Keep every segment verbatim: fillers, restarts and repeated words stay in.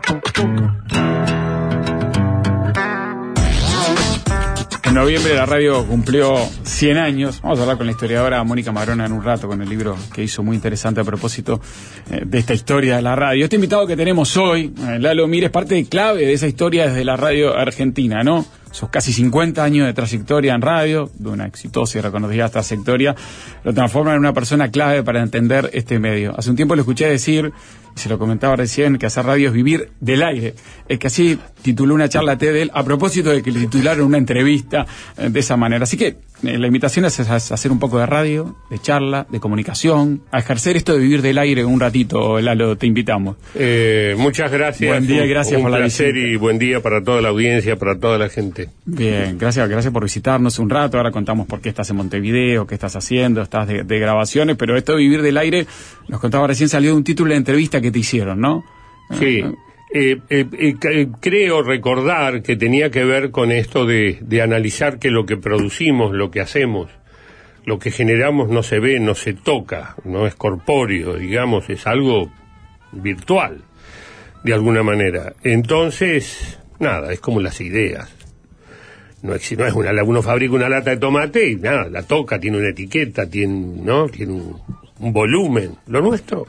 En noviembre la radio cumplió cien años. Vamos a hablar con la historiadora Mónica Marona en un rato con el libro que hizo muy interesante a propósito eh, de esta historia de la radio. Este invitado que tenemos hoy, eh, Lalo Mir, es parte clave de esa historia desde la radio argentina, ¿no? Sus casi cincuenta años de trayectoria en radio, de una exitosa y reconocida trayectoria, lo transforma en una persona clave para entender este medio. Hace un tiempo lo escuché decir, y se lo comentaba recién, que hacer radio es vivir del aire. Es que así tituló una charla T de él, a propósito de que le titularon una entrevista eh, de esa manera. Así que eh, la invitación es a hacer un poco de radio, de charla, de comunicación, a ejercer esto de vivir del aire un ratito, Lalo, te invitamos. Eh, muchas gracias. Buen día y gracias un, por un la placer visita. Y buen día para toda la audiencia, para toda la gente. Bien, gracias, gracias por visitarnos un rato. Ahora contamos por qué estás en Montevideo, qué estás haciendo, estás de, de grabaciones, pero esto de vivir del aire, nos contaba recién, salió de un título de entrevista que te hicieron, ¿no? Sí, eh, eh, eh, creo recordar que tenía que ver con esto de, de analizar que lo que producimos, lo que hacemos, lo que generamos no se ve, no se toca, no es corpóreo, digamos, es algo virtual, de alguna manera. Entonces, nada, es como las ideas. No es, no es una, uno fabrica una lata de tomate y nada, la toca, tiene una etiqueta, tiene, ¿no? Tiene un, un volumen. Lo nuestro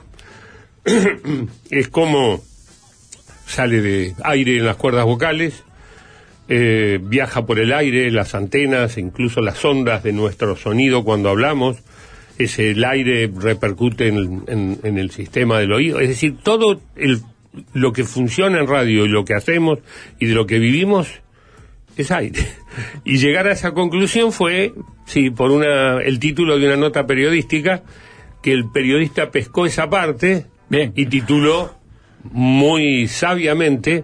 es como sale de aire en las cuerdas vocales, eh, viaja por el aire, las antenas, incluso las ondas de nuestro sonido cuando hablamos, ese, el aire repercute en, en, en el sistema del oído, es decir, todo el, lo que funciona en radio y lo que hacemos y de lo que vivimos es aire. Y llegar a esa conclusión fue, sí, por una el título de una nota periodística, que el periodista pescó esa parte. Bien. Y tituló muy sabiamente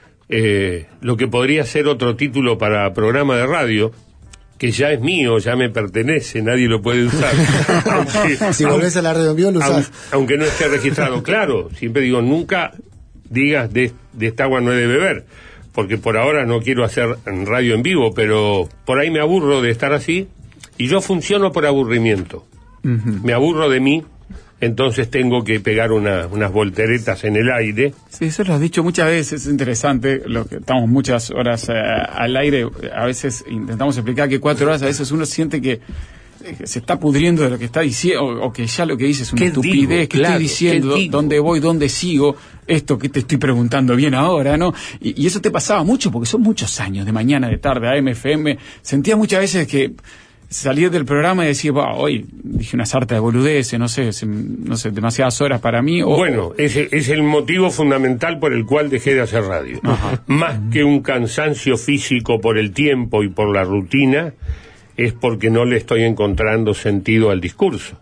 eh, lo que podría ser otro título para programa de radio, que ya es mío, ya me pertenece, nadie lo puede usar. aunque, si volvés a la radio en vivo, lo usás. Aunque, aunque no esté registrado, claro, siempre digo, nunca digas de, de esta agua no he de beber, porque por ahora no quiero hacer radio en vivo, pero por ahí me aburro de estar así, y yo funciono por aburrimiento. Uh-huh. Me aburro de mí, entonces tengo que pegar una, unas volteretas en el aire. Sí, eso lo has dicho muchas veces, es interesante, lo que estamos muchas horas eh, al aire, a veces intentamos explicar que cuatro horas a veces uno siente que eh, se está pudriendo de lo que está diciendo, o, o que ya lo que dice es una estupidez, digo? ¿Qué claro, estoy diciendo? ¿Dónde voy? ¿Dónde sigo? Esto que te estoy preguntando bien ahora, ¿no? Y, y eso te pasaba mucho, porque son muchos años, de mañana, de tarde, A M, F M, sentías muchas veces que salías del programa y decías, bah, hoy dije una sarta de boludeces, no sé, se, no sé, demasiadas horas para mí. O, bueno, ese es el motivo fundamental por el cual dejé de hacer radio. Ajá. Más que un cansancio físico por el tiempo y por la rutina, es porque no le estoy encontrando sentido al discurso.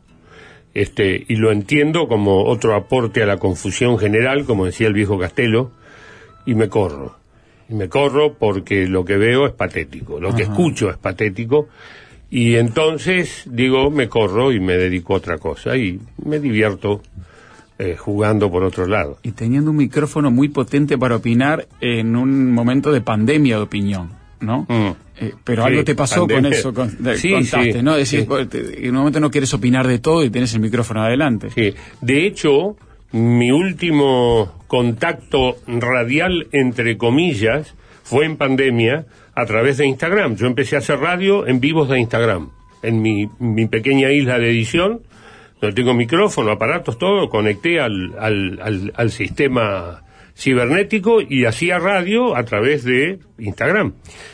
Este, y lo entiendo como otro aporte a la confusión general, como decía el viejo Castelo, y me corro. Y me corro porque lo que veo es patético, lo Ajá. que escucho es patético. Y entonces, digo, me corro y me dedico a otra cosa y me divierto eh, jugando por otro lado. Y teniendo un micrófono muy potente para opinar en un momento de pandemia de opinión, ¿no? Mm. Eh, pero sí, algo te pasó pandemia. Con eso, con, de, sí, contaste, sí, ¿no? Decís, sí. te, en un momento no quieres opinar de todo y tenés el micrófono adelante. Sí, de hecho, mi último contacto radial, entre comillas, fue en pandemia, a través de Instagram. Yo empecé a hacer radio en vivos de Instagram, en mi, mi pequeña isla de edición, donde tengo micrófono, aparatos, todo, conecté al, al, al, al sistema cibernético y hacía radio a través de Instagram.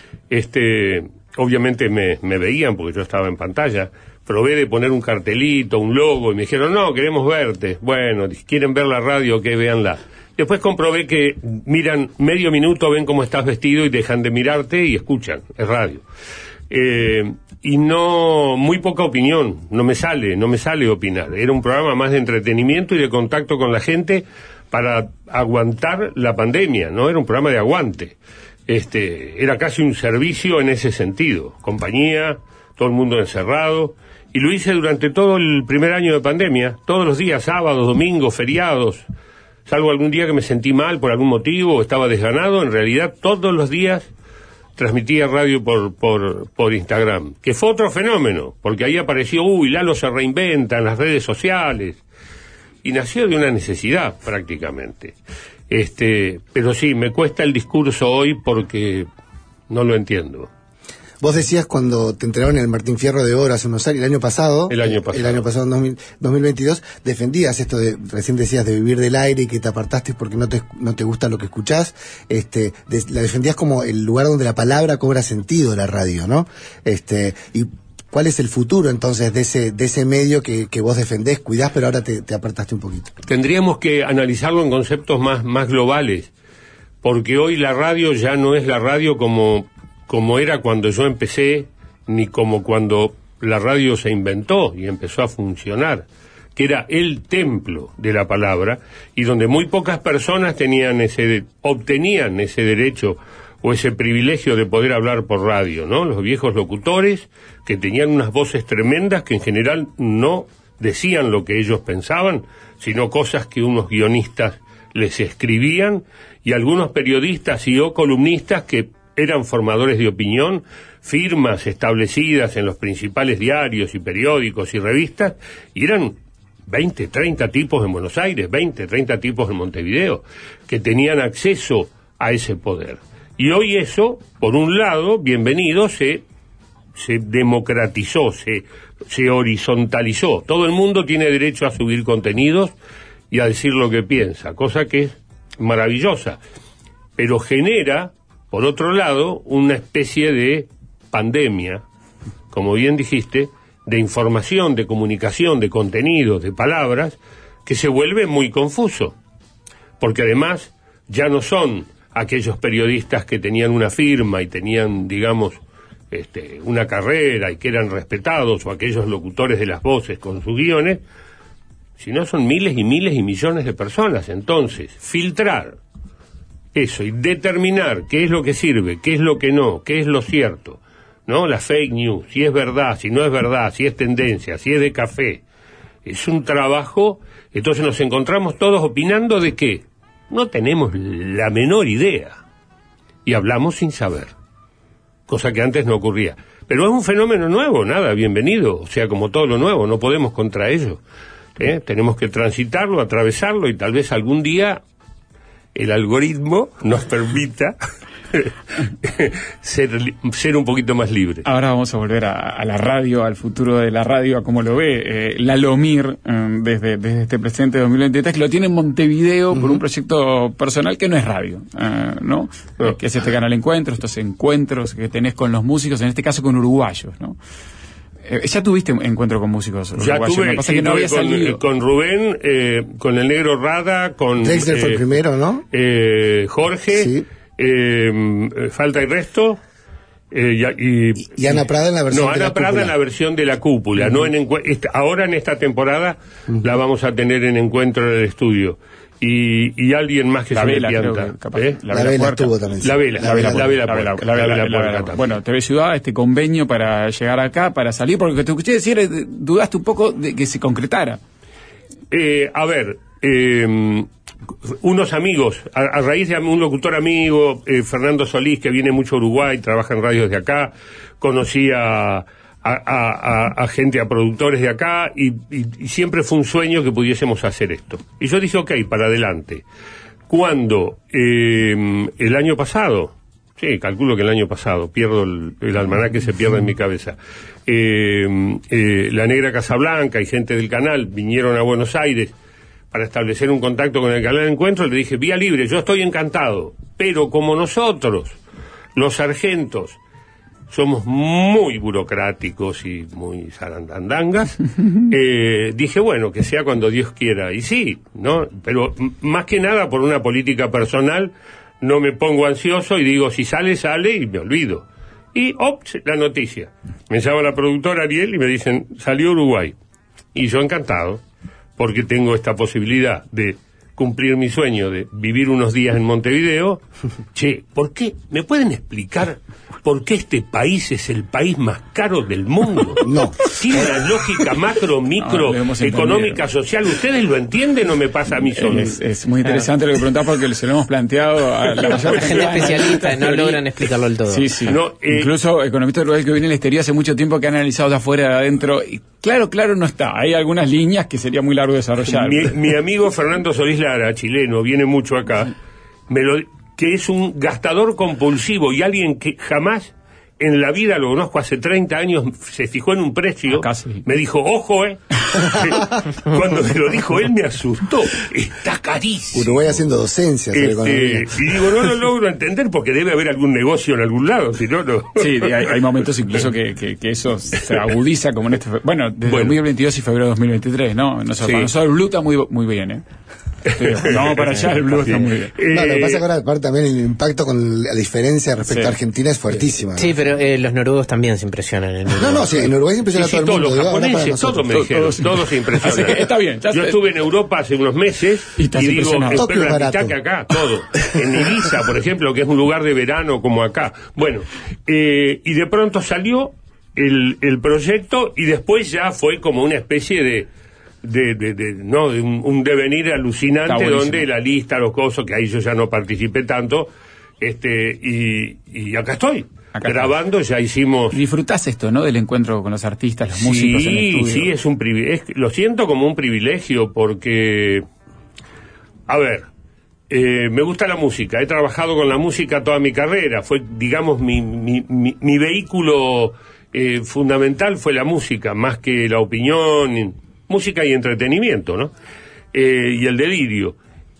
Este, obviamente me, me veían porque yo estaba en pantalla. Probé de poner un cartelito, un logo, y me dijeron, no, queremos verte. Bueno, quieren ver la radio, que véanla. Después comprobé que miran medio minuto, ven cómo estás vestido y dejan de mirarte y escuchan, es radio. Eh, y no, muy poca opinión, no me sale, no me sale opinar. Era un programa más de entretenimiento y de contacto con la gente para aguantar la pandemia, ¿no? Era un programa de aguante. Este, era casi un servicio en ese sentido. Compañía, todo el mundo encerrado. Y lo hice durante todo el primer año de pandemia, todos los días, sábados, domingos, feriados. Salvo algún día que me sentí mal por algún motivo o estaba desganado, en realidad todos los días transmitía radio por, por, por Instagram, que fue otro fenómeno, porque ahí apareció, uy, Lalo se reinventa en las redes sociales, y nació de una necesidad prácticamente. Este, pero sí, me cuesta el discurso hoy porque no lo entiendo. Vos decías cuando te entregaron el Martín Fierro de Oro hace unos años, el año pasado, el año pasado, el año pasado, en dos mil, dos mil veintidós, defendías esto de, recién decías, de vivir del aire y que te apartaste porque no te, no te gusta lo que escuchás, este, de, la defendías como el lugar donde la palabra cobra sentido, la radio, ¿no? Este, y ¿cuál es el futuro entonces de ese, de ese medio que, que vos defendés, cuidás, pero ahora te, te apartaste un poquito? Tendríamos que analizarlo en conceptos más, más globales, porque hoy la radio ya no es la radio como como era cuando yo empecé, ni como cuando la radio se inventó y empezó a funcionar, que era el templo de la palabra, y donde muy pocas personas tenían ese, obtenían ese derecho o ese privilegio de poder hablar por radio, ¿no? Los viejos locutores, que tenían unas voces tremendas que en general no decían lo que ellos pensaban, sino cosas que unos guionistas les escribían, y algunos periodistas y o columnistas que eran formadores de opinión, firmas establecidas en los principales diarios y periódicos y revistas, y eran veinte, treinta tipos en Buenos Aires, veinte, treinta tipos en Montevideo, que tenían acceso a ese poder. Y hoy eso, por un lado, bienvenido, se, se democratizó, se, se horizontalizó. Todo el mundo tiene derecho a subir contenidos y a decir lo que piensa, cosa que es maravillosa, pero genera, por otro lado, una especie de pandemia, como bien dijiste, de información, de comunicación, de contenidos, de palabras, que se vuelve muy confuso. Porque además ya no son aquellos periodistas que tenían una firma y tenían, digamos, este, una carrera y que eran respetados, o aquellos locutores de las voces con sus guiones, sino son miles y miles y millones de personas. Entonces, filtrar eso y determinar qué es lo que sirve, qué es lo que no, qué es lo cierto, ¿no? La fake news, si es verdad, si no es verdad, si es tendencia, si es de café. Es un trabajo, entonces nos encontramos todos opinando de qué. No tenemos la menor idea. Y hablamos sin saber. Cosa que antes no ocurría. Pero es un fenómeno nuevo, nada, bienvenido. O sea, como todo lo nuevo, no podemos contra ello. ¿Eh? Tenemos que transitarlo, atravesarlo y tal vez algún día el algoritmo nos permita ser, ser un poquito más libre. Ahora vamos a volver a, a la radio, al futuro de la radio, a cómo lo ve eh, Lalomir eh, desde, desde este presente dos mil veintitrés, que lo tiene en Montevideo uh-huh. por un proyecto personal que no es radio, eh, ¿no? no. Eh, que es este canal Encuentro, estos encuentros que tenés con los músicos, en este caso con uruguayos, ¿no? Eh, ya tuviste encuentro con músicos uruguayos. Ya tuve, me pasa sí, que no había con, salido. con Rubén, eh, con el Negro Rada, con Drexler eh, fue el primero, ¿no? Eh, Jorge, sí. eh, Falta y Resto, eh, y, y, y Ana Prada en la versión no, de la Ana Prada cúpula. en la versión de la cúpula, uh-huh. no en encue- esta, ahora en esta temporada uh-huh. la vamos a tener en Encuentro en el estudio. Y, y alguien más que la se vela, me pianta. Que capaz, ¿Eh? La, la vela estuvo también. La vela, la vela, la vela, la vela, la vela, la vela. Bueno, T V Ciudad, este convenio para llegar acá, para salir, porque te escuché decir, dudaste un poco de que se concretara. Eh, a ver, eh, unos amigos, a, a raíz de un locutor amigo, eh, Fernando Solís, que viene mucho a Uruguay, trabaja en radios de acá, conocí a... A, a, a gente, a productores de acá, y, y, y siempre fue un sueño que pudiésemos hacer esto. Y yo dije, ok, para adelante. Cuando eh, el año pasado, sí, calculo que el año pasado, pierdo el, el almanaque, se pierde en mi cabeza, eh, eh, la Negra Casablanca y gente del canal vinieron a Buenos Aires para establecer un contacto con el canal de Encuentro, le dije, vía libre, yo estoy encantado, pero como nosotros, los sargentos, somos muy burocráticos y muy zarandandangas, eh, dije, bueno, que sea cuando Dios quiera. Y sí, ¿no? Pero m- más que nada por una política personal, no me pongo ansioso y digo, si sale, sale, y me olvido. Y, ops, la noticia. Me llama la productora Ariel y me dicen, salió Uruguay. Y yo encantado, porque tengo esta posibilidad de cumplir mi sueño de vivir unos días en Montevideo. Che, ¿por qué? ¿Me pueden explicar por qué este país es el país más caro del mundo? No. Tiene una lógica macro, micro, no, económica, social. ¿Ustedes lo entienden o me pasa a mí solo? Es, es muy interesante ah. lo que preguntás, porque se lo hemos planteado a la mayor gente especialista, no logran explicarlo del todo. Sí, sí. No, eh, Incluso economistas uruguayos que vienen al exterior hace mucho tiempo que han analizado de afuera y de adentro. Y claro, claro, no está. Hay algunas líneas que sería muy largo desarrollar. Mi, mi amigo Fernando Solís Lara, chileno, viene mucho acá, me lo, que es un gastador compulsivo y alguien que jamás en la vida, lo conozco hace treinta años, se fijó en un precio, sí. Me dijo, ojo, eh. Cuando me lo dijo él me asustó, está carísimo. Uruguay haciendo docencia. Este, y digo, no lo logro entender porque debe haber algún negocio en algún lado, si no, no. Sí, hay, hay momentos incluso que, que, que eso se agudiza como en este... Bueno, desde bueno. dos mil veintidós y febrero de dos mil veintitrés, ¿no? Nosotros, sí. Para nosotros el Blue está muy, muy bien, ¿eh? Pero, no, para allá el Blue está muy bien. No, lo que pasa es que ahora aparte también el impacto con la diferencia respecto sí. a Argentina es fuertísima. Sí, pero eh, los noruegos también se impresionan. En no, no, sí, en Uruguay se impresiona sí, a todo sí, el mundo. Todos los japoneses, todos me dijeron, todos, todos se impresionan. Está bien. Yo está. estuve en Europa hace unos meses y, y digo, espero la mitad que acá, todo. En Ibiza, por ejemplo, que es un lugar de verano como acá. Bueno, eh, y de pronto salió el, el proyecto y después ya fue como una especie de... De, de, de, no, de un, un devenir alucinante donde la lista, los cosas, que ahí yo ya no participé tanto, este y, y acá estoy, acá grabando, está. Ya hicimos... Y disfrutás esto, ¿no? Del encuentro con los artistas, los músicos sí, en el estudio. Sí, es un privilegio, lo siento como un privilegio porque, a ver, eh, me gusta la música, he trabajado con la música toda mi carrera, fue, digamos, mi, mi, mi, mi vehículo eh, fundamental fue la música, más que la opinión... música y entretenimiento, ¿no? Eh, y el delirio.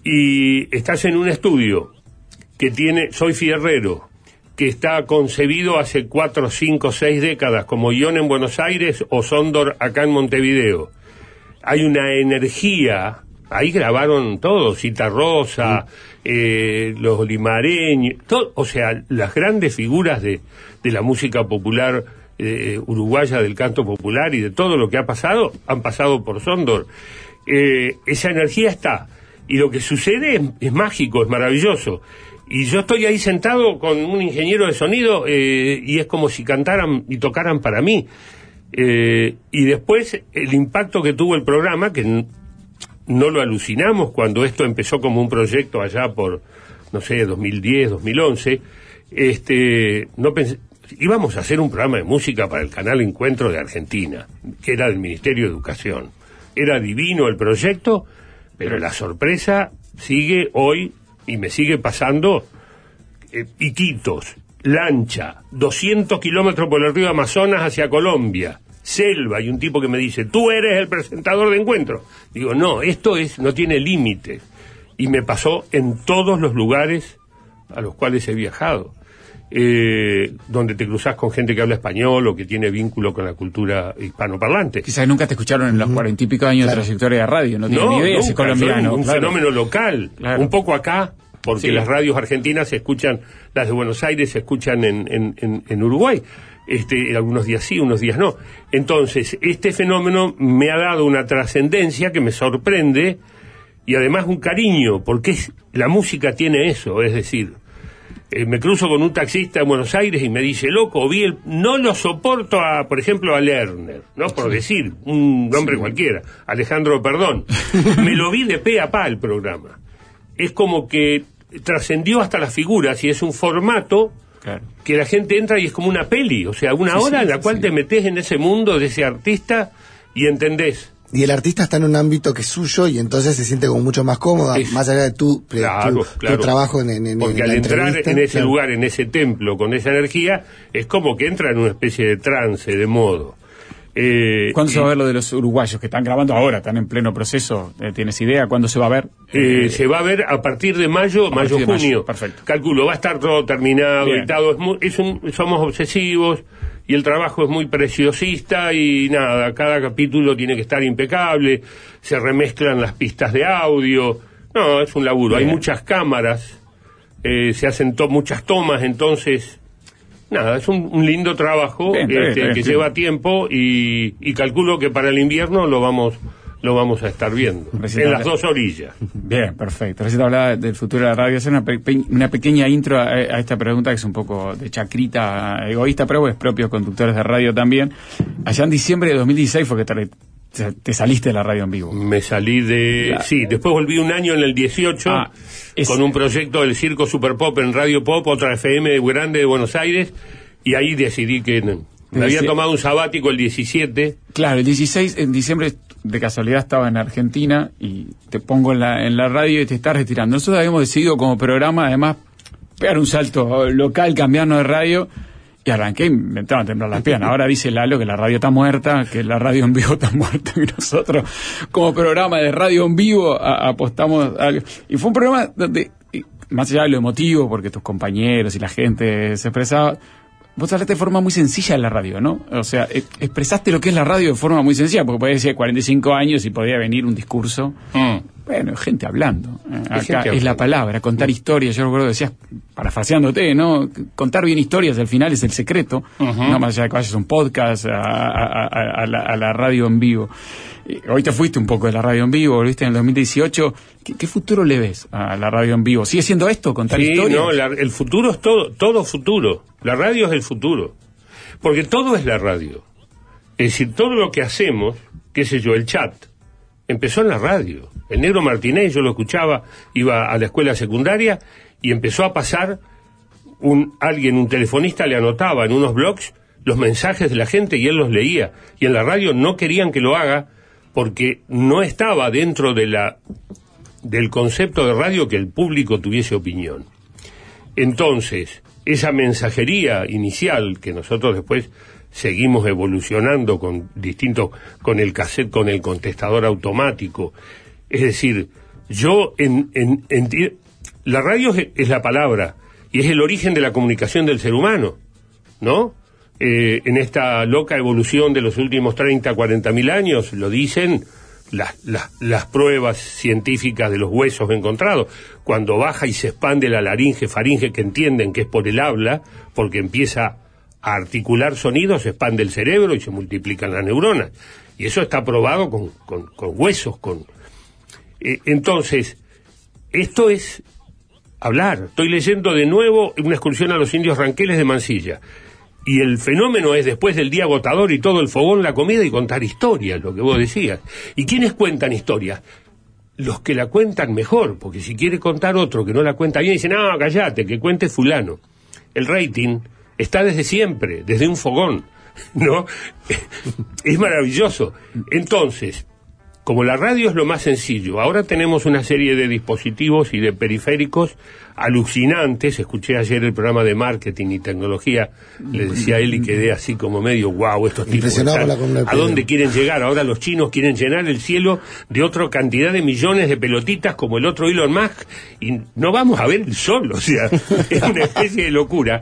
Y estás en un estudio que tiene, soy fierrero, que está concebido hace cuatro, cinco, seis décadas, como Ion en Buenos Aires o Sondor acá en Montevideo. Hay una energía, ahí grabaron todo, Cita Rosa, sí. eh, los limareños, todo, o sea, las grandes figuras de, de la música popular Eh, uruguaya, del canto popular y de todo lo que ha pasado, han pasado por Sondor. Eh, esa energía está, y lo que sucede es, es mágico, es maravilloso. Y yo estoy ahí sentado con un ingeniero de sonido eh, y es como si cantaran y tocaran para mí. Eh, y después el impacto que tuvo el programa, que n- no lo alucinamos cuando esto empezó como un proyecto allá por, no sé, dos mil diez, dos mil once, este, no pensé... íbamos a hacer un programa de música para el canal Encuentro de Argentina, que era del Ministerio de Educación. Era divino el proyecto, pero la sorpresa sigue hoy y me sigue pasando. Eh, Iquitos, lancha, doscientos kilómetros por el río Amazonas hacia Colombia, selva, y un tipo que me dice, tú eres el presentador de Encuentro. Digo, no, esto es no tiene límites. Y me pasó en todos los lugares a los cuales he viajado. Eh, donde te cruzas con gente que habla español o que tiene vínculo con la cultura hispanoparlante. Quizás nunca te escucharon en los cuarenta y pico años claro. de trayectoria de radio, no tienen no, ni idea si es colombiano. Un claro. fenómeno local, claro. Un poco acá, porque sí. Las radios argentinas se escuchan, las de Buenos Aires se escuchan en, en, en, en Uruguay, este, algunos días sí, unos días no. Entonces, este fenómeno me ha dado una trascendencia que me sorprende y además un cariño, porque es, la música tiene eso, es decir... Eh, me cruzo con un taxista en Buenos Aires y me dice, loco, vi el... no lo soporto a, por ejemplo, a Lerner, ¿no? Por decir, un nombre sí. cualquiera, Alejandro Perdón. Me lo vi de pe a pa el programa. Es como que trascendió hasta las figuras y es un formato claro. que la gente entra y es como una peli, o sea, una sí, hora sí, en la sí, cual sí. te metes en ese mundo de ese artista y entendés. Y el artista está en un ámbito que es suyo y entonces se siente como mucho más cómoda, es, más allá de tu, claro, tu, claro. tu trabajo en, en, en porque en al entrar en ese claro. lugar, en ese templo, con esa energía, es como que entra en una especie de trance, de modo. Eh, ¿Cuándo y, se va a ver lo de los uruguayos que están grabando ahora, están en pleno proceso? ¿Tienes idea cuándo se va a ver? Eh, eh, se va a ver a partir de mayo, mayo, junio. Mayo, perfecto. Calculo, va a estar todo terminado, editado. Es muy, es un, somos obsesivos y el trabajo es muy preciosista y nada, cada capítulo tiene que estar impecable, se remezclan las pistas de audio. No, es un laburo. Bien. Hay muchas cámaras, eh, se hacen to- muchas tomas, entonces... Nada, es un, un lindo trabajo bien, este, bien, bien, que bien. lleva tiempo y, y calculo que para el invierno lo vamos lo vamos a estar viendo Recién en habla... las dos orillas. Bien, perfecto. Recién hablaba del futuro de la radio. Hacer una, pe- una pequeña intro a, a esta pregunta que es un poco de chacrita egoísta, pero es propio conductores de radio también. Allá en diciembre de dos mil dieciséis fue que te, te saliste de la radio en vivo. Me salí de... La... Sí, después volví un año en el dieciocho... Ah, Es... con un proyecto del Circo Super Pop en Radio Pop, otra F M grande de Buenos Aires, y ahí decidí que me había tomado un sabático el diecisiete. Claro, el dieciséis, en diciembre de casualidad estaba en Argentina y te pongo en la, en la radio y te estás retirando. Nosotros habíamos decidido como programa, además, pegar un salto local, cambiarnos de radio, y arranqué y me entraron a temblar las piernas. Ahora dice Lalo que la radio está muerta, que la radio en vivo está muerta, y nosotros, como programa de radio en vivo, a, apostamos a algo. Y fue un programa donde, más allá de lo emotivo, porque tus compañeros y la gente se expresaba, vos hablaste de forma muy sencilla en la radio, ¿no? O sea, e- expresaste lo que es la radio de forma muy sencilla, porque podía decir cuarenta y cinco años y podía venir un discurso. Mm. Bueno, gente hablando. Eh, acá gente es hablando. La palabra, contar historias. Yo recuerdo que decías, parafraseándote, ¿no? Contar bien historias al final es el secreto. Uh-huh. No más allá de que vayas a un podcast, a, a, a, a, la, a la radio en vivo. Eh, hoy te fuiste un poco de la radio en vivo, volviste en el dos mil dieciocho. ¿Qué, qué futuro le ves a la radio en vivo? ¿Sigue siendo esto, contar sí, historias? No, la, el futuro es todo, todo futuro. La radio es el futuro. Porque todo es la radio. Es decir, todo lo que hacemos, qué sé yo, el chat, empezó en la radio. El Negro Martínez, yo lo escuchaba, iba a la escuela secundaria y empezó a pasar, un alguien, un telefonista le anotaba en unos blogs los mensajes de la gente y él los leía. Y en la radio no querían que lo haga porque no estaba dentro de la del concepto de radio que el público tuviese opinión. Entonces, esa mensajería inicial que nosotros después seguimos evolucionando con distintos, con el cassette, con el contestador automático. Es decir, yo en, en, en la radio es, es la palabra y es el origen de la comunicación del ser humano, ¿no? Eh, en esta loca evolución de los últimos treinta, cuarenta mil años, lo dicen las, las, las pruebas científicas de los huesos encontrados, cuando baja y se expande la laringe, faringe, que entienden que es por el habla, porque empieza a articular sonidos, se expande el cerebro y se multiplican las neuronas. Y eso está probado con, con, con huesos, con... Eh, entonces, esto es hablar. Estoy leyendo de nuevo una excursión a los indios Ranqueles de Mansilla. Y el fenómeno es, después del día agotador y todo el fogón, la comida y contar historias, lo que vos decías. ¿Y quiénes cuentan historias? Los que la cuentan mejor, porque si quiere contar otro que no la cuenta bien, dice, no, cállate, que cuente fulano. El rating está desde siempre, desde un fogón, ¿no? Es maravilloso. Entonces, como la radio es lo más sencillo, ahora tenemos una serie de dispositivos y de periféricos alucinantes. Escuché ayer el programa de marketing y tecnología, le decía a él y quedé así como medio, wow, estos tipos, ¿a dónde quieren llegar? Ahora los chinos quieren llenar el cielo de otra cantidad de millones de pelotitas como el otro Elon Musk, y no vamos a ver el sol, o sea, es una especie de locura.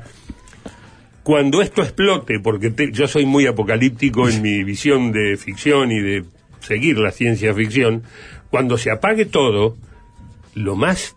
Cuando esto explote, porque te, yo soy muy apocalíptico en mi visión de ficción y de seguir la ciencia ficción, cuando se apague todo, lo más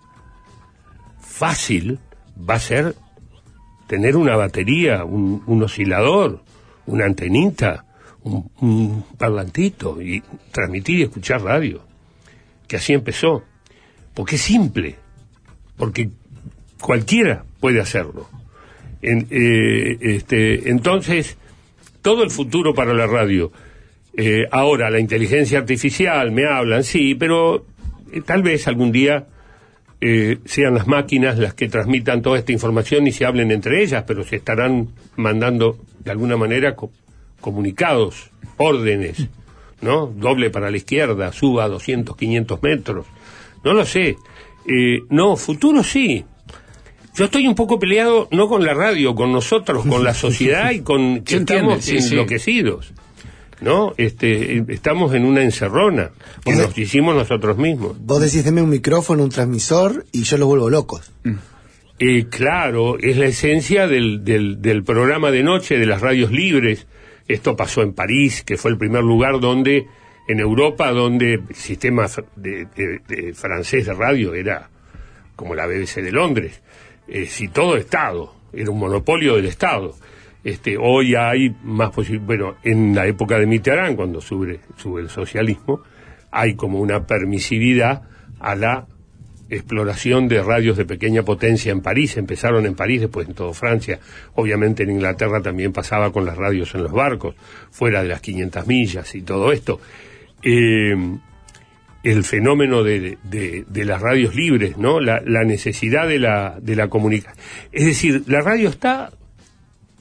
fácil va a ser tener una batería, un, un oscilador, una antenita, un, un parlantito y transmitir y escuchar radio, que así empezó, porque es simple, porque cualquiera puede hacerlo. En, eh, este, entonces, todo el futuro para la radio. Eh, ahora, la inteligencia artificial, me hablan, sí, pero eh, tal vez algún día eh, sean las máquinas las que transmitan toda esta información y se hablen entre ellas, pero se estarán mandando de alguna manera co- comunicados, órdenes, ¿no? Doble para la izquierda, suba doscientos, quinientos metros. No lo sé. Eh, no, futuro sí. Yo estoy un poco peleado, no con la radio, con nosotros, con la sociedad y con que estamos sí, enloquecidos. Sí. ¿No? Este, estamos en una encerrona que nos de... hicimos nosotros mismos. Vos decís, deme un micrófono, un transmisor y yo los vuelvo locos. Mm. Eh, claro, es la esencia del, del, del programa de noche, de las radios libres. Esto pasó en París, que fue el primer lugar donde, en Europa, donde el sistema de, de, de francés de radio era como la B B C de Londres. Eh, si todo Estado, era un monopolio del Estado. Este, hoy hay más posibilidades. Bueno, en la época de Mitterrand, cuando sube, sube el socialismo, hay como una permisividad a la exploración de radios de pequeña potencia en París. Empezaron en París, después en toda Francia. Obviamente en Inglaterra también pasaba con las radios en los barcos, fuera de las quinientas millas y todo esto. Eh, el fenómeno de, de, de las radios libres, ¿no? La, la necesidad de la, de la comunicación. Es decir, la radio está...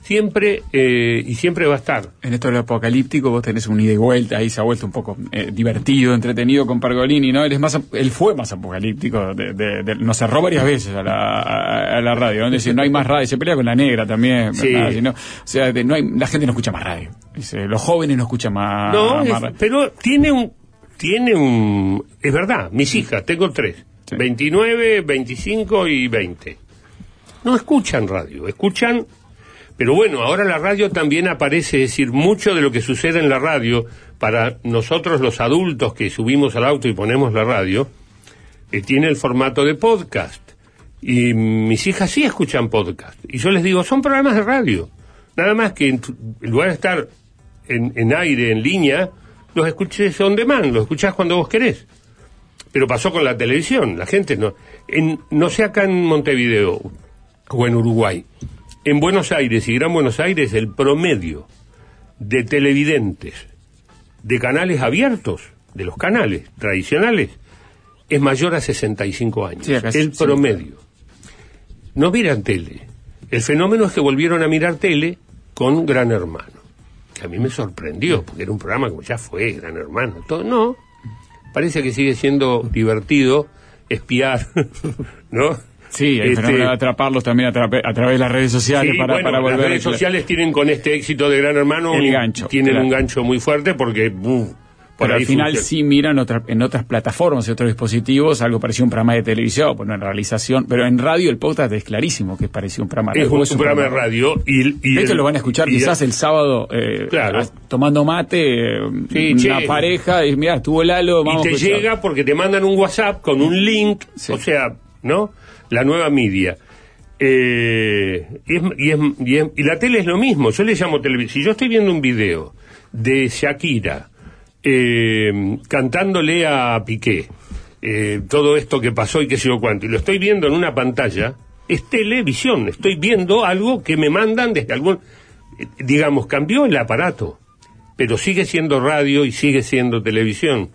siempre eh, y siempre va a estar. En esto de lo apocalíptico vos tenés un ida y vuelta, ahí se ha vuelto un poco eh, divertido, entretenido con Pergolini, ¿no? Él es más, él fue más apocalíptico, de, de, de, nos cerró varias veces a la, a, a la radio, ¿no? Dice, no hay más radio, se pelea con la negra también, sí. ¿verdad? No, o sea, de, no hay, la gente no escucha más radio, dice, los jóvenes no escuchan más, no, más es, radio. Pero tiene un, tiene un, es verdad, mis hijas, tengo tres, sí. veintinueve, veinticinco y veinte. No escuchan radio, escuchan. Pero bueno, ahora la radio también aparece, es decir, mucho de lo que sucede en la radio, para nosotros los adultos que subimos al auto y ponemos la radio, eh, tiene el formato de podcast. Y mis hijas sí escuchan podcast. Y yo les digo, son programas de radio. Nada más que en, tu, en lugar de estar en, en aire, en línea, los escuches on demand, los escuchás cuando vos querés. Pero pasó con la televisión, la gente no... En, no sé acá en Montevideo o en Uruguay. En Buenos Aires y Gran Buenos Aires, el promedio de televidentes de canales abiertos, de los canales tradicionales, es mayor a sesenta y cinco años. Sí, el promedio. No miran tele. El fenómeno es que volvieron a mirar tele con Gran Hermano. Que a mí me sorprendió, porque era un programa como ya fue, Gran Hermano. Todo, no, parece que sigue siendo divertido espiar, ¿no? Sí, el este, fenómeno de atraparlos también a, tra- a través de las redes sociales sí, para, bueno, para volver. Las redes sociales tienen con este éxito de Gran Hermano el un, gancho, tienen claro. un gancho muy fuerte porque uh, por pero ahí al final funciona. sí miran otra, en otras plataformas y otros dispositivos algo parecido a un programa de televisión, bueno, en realización, pero en radio el podcast es clarísimo que es parecido a un programa de radio. Es un, es un programa de radio y, y de hecho el, lo van a escuchar quizás el, el sábado eh, claro. tomando mate, sí, una che, pareja y mira, estuvo Lalo, vamos y te a escuchar. llega porque te mandan un WhatsApp con un link, sí. O sea, ¿no? La nueva media. Eh, y, es, y, es, y, es, y la tele es lo mismo. Yo le llamo televisión. Si yo estoy viendo un video de Shakira eh, cantándole a Piqué eh, todo esto que pasó y qué sé yo cuánto, y lo estoy viendo en una pantalla, es televisión. Estoy viendo algo que me mandan desde algún, eh, digamos, cambió el aparato, pero sigue siendo radio y sigue siendo televisión.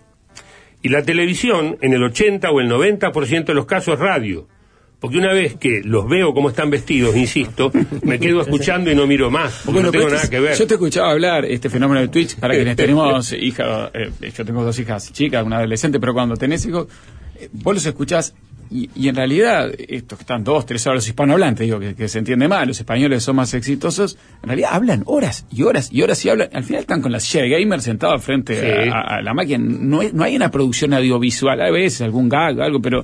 Y la televisión en el ochenta o el noventa por ciento de los casos es radio. Porque una vez que los veo cómo están vestidos, insisto, me quedo escuchando y no miro más, porque bueno, no tengo nada que ver. Yo te escuchaba hablar, este fenómeno de Twitch, para quienes tenemos hijas, eh, yo tengo dos hijas chicas, una adolescente, pero cuando tenés hijos, eh, vos los escuchás, y, y en realidad, estos que están dos, tres horas, los hispanohablantes, digo, que, que se entiende mal, los españoles son más exitosos, en realidad hablan horas y horas y horas y hablan, al final están con la silla de gamer sentados frente sí. a, a la máquina, no, es, no hay una producción audiovisual, a veces algún gag, algo, pero...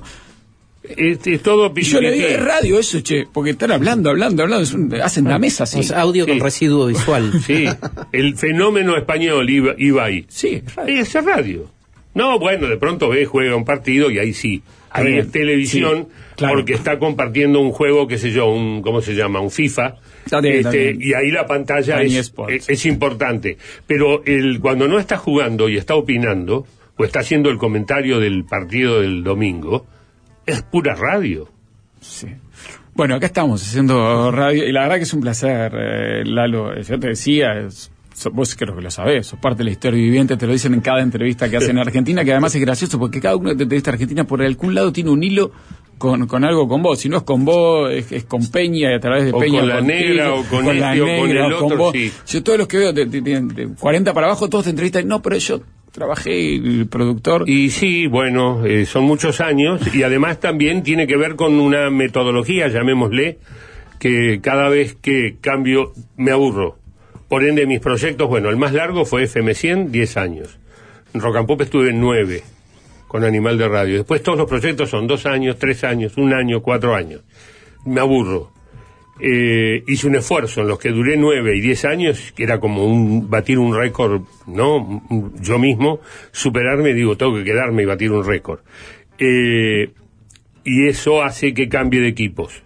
Es, es todo y yo le digo, es radio eso, che, porque están hablando, hablando, hablando, es un, hacen la mesa así. Es audio sí. con residuo visual. Sí, el fenómeno español iba, iba ahí. Sí, es radio. Es radio. No, bueno, de pronto ve, juega un partido y ahí sí. Ahí Bien. es televisión, sí, claro. Porque está compartiendo un juego, qué sé yo, un, ¿cómo se llama? Un FIFA. También, este, también. Y ahí la pantalla es, es, es importante. Pero el, cuando no está jugando y está opinando, o está haciendo el comentario del partido del domingo, es pura radio. Sí. Bueno, acá estamos haciendo radio y la verdad que es un placer, eh, Lalo. Yo te decía, es, so, vos creo que lo sabés, sos parte de la historia viviente, te lo dicen en cada entrevista que hacen en Argentina, que además es gracioso porque cada uno de entrevista Argentina por algún lado tiene un hilo con, con algo con vos. Si no es con vos, es, es con Peña y a través de o Peña. Con la negra, o con, con este, o con el otro, con vos. Sí. Yo todos los que veo de, de, de, de cuarenta para abajo, todos te entrevistan, no, pero yo... trabajé el productor. Y sí, bueno, eh, son muchos años y además también tiene que ver con una metodología, llamémosle, que cada vez que cambio me aburro. Por ende, mis proyectos, bueno, el más largo fue F M cien, diez años. En Rock and Pop estuve en nueve, con Animal de Radio. Después todos los proyectos son dos años, tres años, un año, cuatro años. Me aburro. Eh, hice un esfuerzo en los que duré nueve y diez años, que era como un batir un récord, ¿no? Yo mismo, superarme, digo, tengo que quedarme y batir un récord. Eh, y eso hace que cambie de equipos,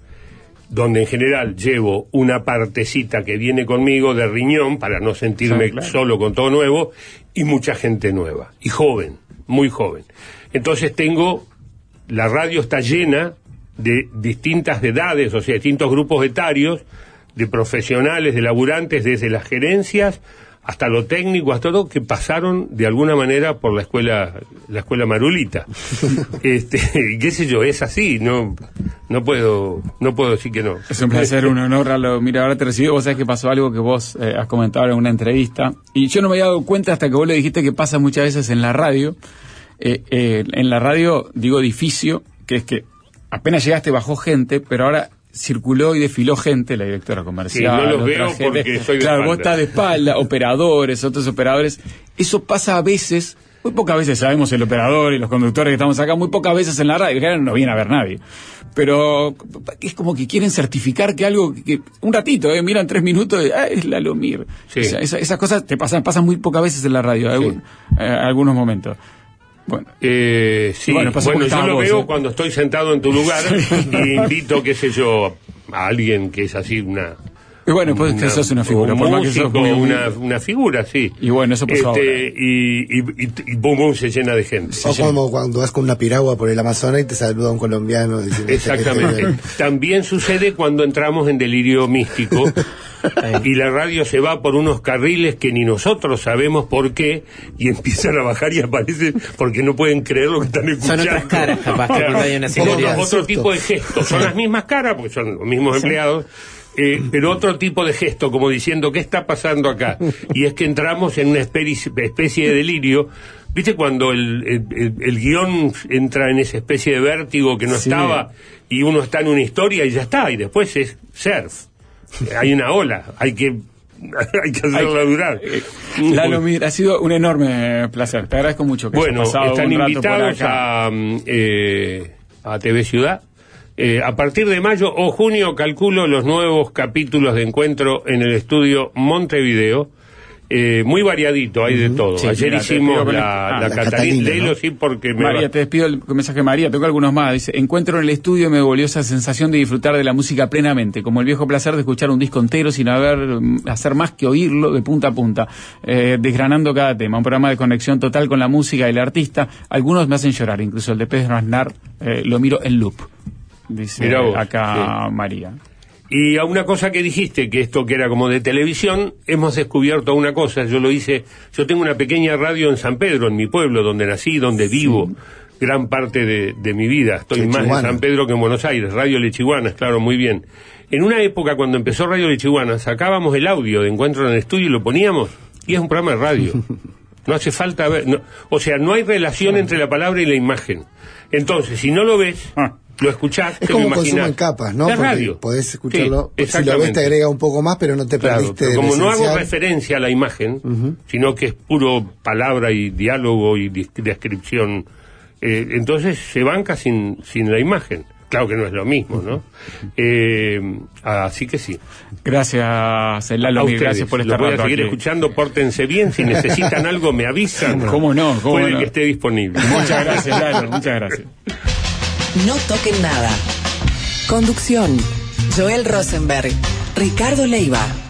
donde en general llevo una partecita que viene conmigo de riñón, para no sentirme sí, claro. solo con todo nuevo, y mucha gente nueva, y joven, muy joven. Entonces tengo, la radio está llena de distintas edades, o sea, distintos grupos etarios, de profesionales, de laburantes, desde las gerencias hasta lo técnico, hasta todo, que pasaron de alguna manera por la escuela, la escuela Marulita. este, qué sé yo, es así, no, no puedo, no puedo decir que no. Es un placer, un honor, Lalo. Mira, ahora te recibí, vos sabés que pasó algo que vos eh, has comentado en una entrevista, y yo no me había dado cuenta hasta que vos le dijiste que pasa muchas veces en la radio. Eh, eh, en la radio, digo edificio, que es que apenas llegaste bajó gente, pero ahora circuló y desfiló gente, la directora comercial. Sí, no los veo gente. porque soy de Claro, espalda. vos estás de espalda, operadores, otros operadores. Eso pasa a veces, muy pocas veces sabemos el operador y los conductores que estamos acá, muy pocas veces en la radio, que no viene a ver nadie. Pero es como que quieren certificar que algo, que un ratito, eh, miran tres minutos y ah, es Lalo Mir. Sí. O sea, esa, esas cosas te pasan, pasan muy pocas veces en la radio, algún, Sí. eh, algunos momentos. Bueno, Eh, sí, Bueno, bueno, bueno, yo lo vos, veo ¿eh? cuando estoy sentado en tu lugar y invito, qué sé yo, a alguien que es así una... y bueno, pues que sos una figura, un por más que sos músico, muy- una, una figura, sí. Y bueno, eso pasó ahora. Y, y, y, y boom, boom, se llena de gente. O como cuando vas con una piragua por el Amazonas y te saluda un colombiano diciendo Exactamente. También sucede cuando entramos en delirio místico y la radio se va por unos carriles que ni nosotros sabemos por qué y empiezan a bajar y aparecen porque no pueden creer lo que están escuchando. Son otras caras, capaz, que Claro. cuando hay una Otro- celebridad. otro tipo de gestos. Son las mismas caras porque son los mismos empleados. Eh, pero otro tipo de gesto, como diciendo, ¿qué está pasando acá? Y es que entramos en una especie, especie de delirio. ¿Viste cuando el, el, el, el guión entra en esa especie de vértigo que no Sí. estaba y uno está en una historia y ya está, y después es surf? Hay una ola, hay que, hay que hacerla durar. Lalo Mir, ha sido un enorme placer. Te agradezco mucho que Bueno, hayas pasado están un rato por invitados acá. a, mm, eh, a T V Ciudad. Eh, a partir de mayo o junio calculo los nuevos capítulos de encuentro en el estudio Montevideo. Eh, muy variadito, hay de todo. Sí, Ayer mira, te hicimos pido la, que- ah, la la Catalina, Catalina, léelo ¿no? sí porque me María, va- te despido el mensaje de María, tengo algunos más. Dice, encuentro en el estudio me volvió esa sensación de disfrutar de la música plenamente, como el viejo placer de escuchar un disco entero sin haber mm, hacer más que oírlo de punta a punta, eh, desgranando cada tema. Un programa de conexión total con la música y el artista. Algunos me hacen llorar, incluso el de Pedro Aznar, eh, lo miro en loop. Dice Mirá vos, acá sí. María. Y a una cosa que dijiste, que esto que era como de televisión, hemos descubierto una cosa, yo lo hice, yo tengo una pequeña radio en San Pedro, en mi pueblo, donde nací, donde vivo gran parte de, de mi vida. Estoy más en Lechiguana. San Pedro que en Buenos Aires, Radio Lechiguanas, claro, muy bien. En una época, cuando empezó Radio Lechiguanas, sacábamos el audio de Encuentro en el Estudio y lo poníamos, y es un programa de radio. No hace falta ver, no, o sea, no hay relación entre la palabra y la imagen. Entonces, si no lo ves... Ah. Lo escuchás, Es te como lo un consumo imaginás. en capas, ¿no? La Porque radio. podés escucharlo, Sí, si lo ves te agrega un poco más, pero no te Claro, perdiste pero de como lo no hago esencial. referencia a la imagen, sino que es puro palabra y diálogo y dis- descripción, eh, entonces se banca sin, sin la imagen. Claro que no es lo mismo, ¿no? Eh, así que sí. Gracias, A Lalo Mir, ustedes. gracias por Lo estar voy a seguir aquí. escuchando, pórtense bien, si necesitan algo me avisan. ¿Cómo no? ¿Cómo Puede no? que esté disponible. Muchas gracias, Lalo, muchas gracias. No toquen nada. Conducción: Joel Rosenberg, Ricardo Leiva.